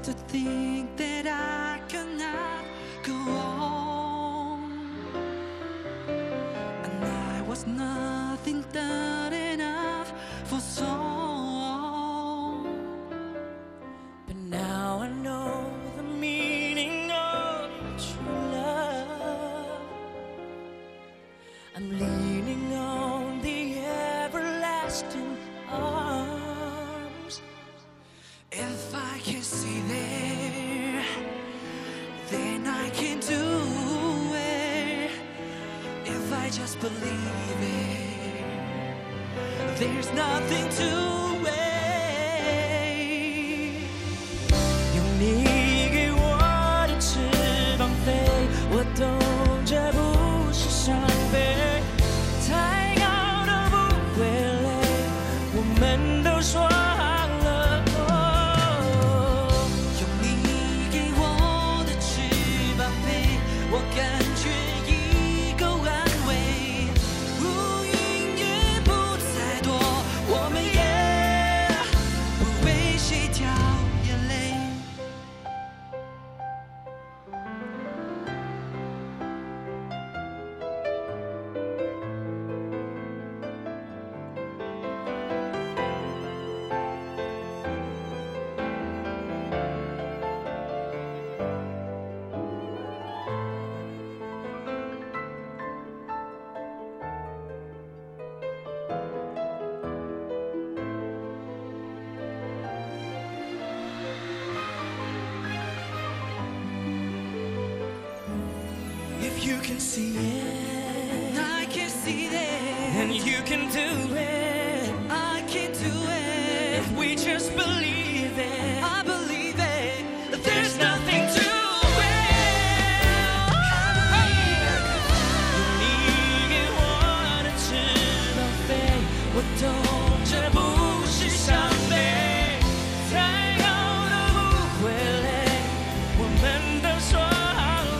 to think that I cannot go on, and I was nothing but enough for so long. But now I know the meaning of true love. I'm leaning on the everlasting arms. If I can see there, then I can do it. If I just believe it, there's nothing to it. 用你给我的翅膀飞，我懂这不是伤悲，太高都不会累，我们都说好了。用你给我的翅膀飞，我感觉一个安慰，乌云也不再多，我们也不为谁掉眼泪。If you can see it, I can see that, and you can do it, I can do it. If we just believe it, I believe it. There's nothing to it. 用你给我的翅膀飞，我懂这不是伤悲，太高都不会累，我们都说好了。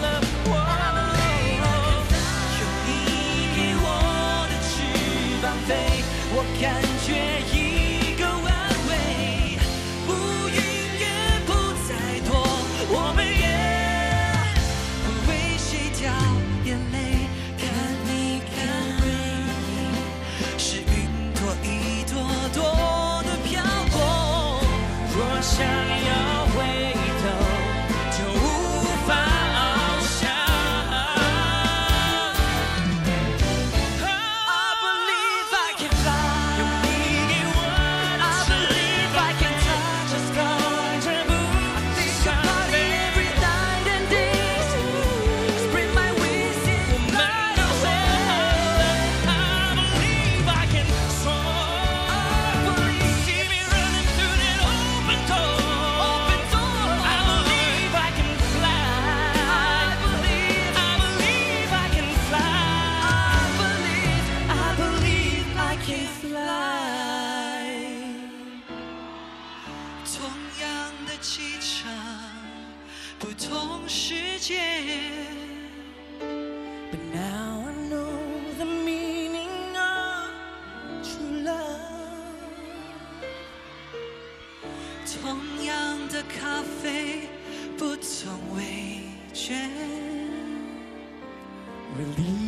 我感觉一个安慰，乌云也不再多，我们也不为谁掉眼泪。看你看背影，是云朵一朵朵的飘过，若想要回头，就无法翱翔。同样的气场，不同世界。But now I know the meaning of true love。同样的咖啡，不同味觉。Release